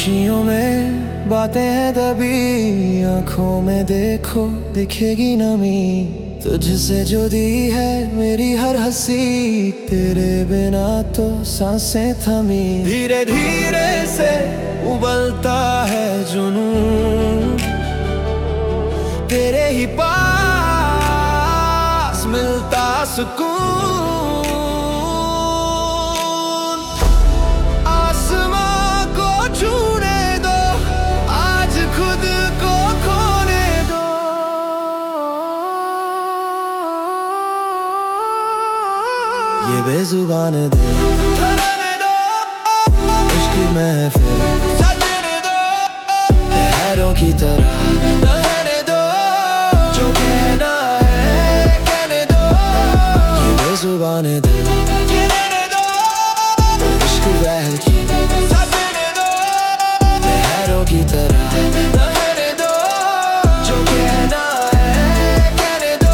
खामोशियों में बातें हैं दबी, आंखों में देखो दिखेगी नमी। तुझसे जो दी है मेरी हर हंसी, तेरे बिना तो सांसें थमी। धीरे धीरे से उबलता है जुनून, तेरे ही पास मिलता सुकून। आसमां को छूने दो, आज खुद को खोने दो। ये बेजुबान दिल थमने दो, इश्क की महफिल सजने दो। लहरों की तरह रहने दो, जो कहना है कहने दो। ये बेजुबान दिल कहने दो, इश्क बहल की सजने दो। लहरों की तरह रहने दो, जो कहना है कहने दो।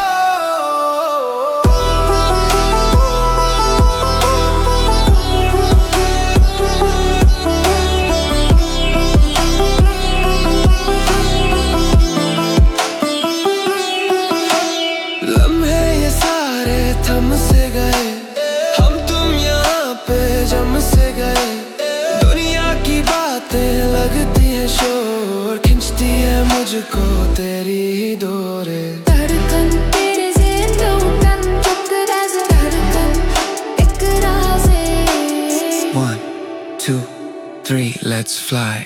लम्हे ये सारे थम से गए, हम तुम यहाँ पे जम से गए। दुनिया की बातें लगती है शोर, खींचती है मुझको तेरी ही डोरे। धड़कन तेरे ज़िंदूकन चुप रह धड़कन एक राज़े। 1, 2, 3, let's fly.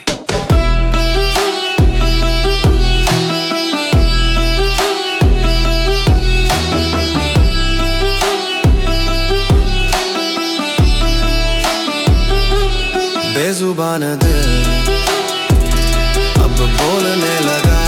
बेजुबान दिल अब बोलने लगा।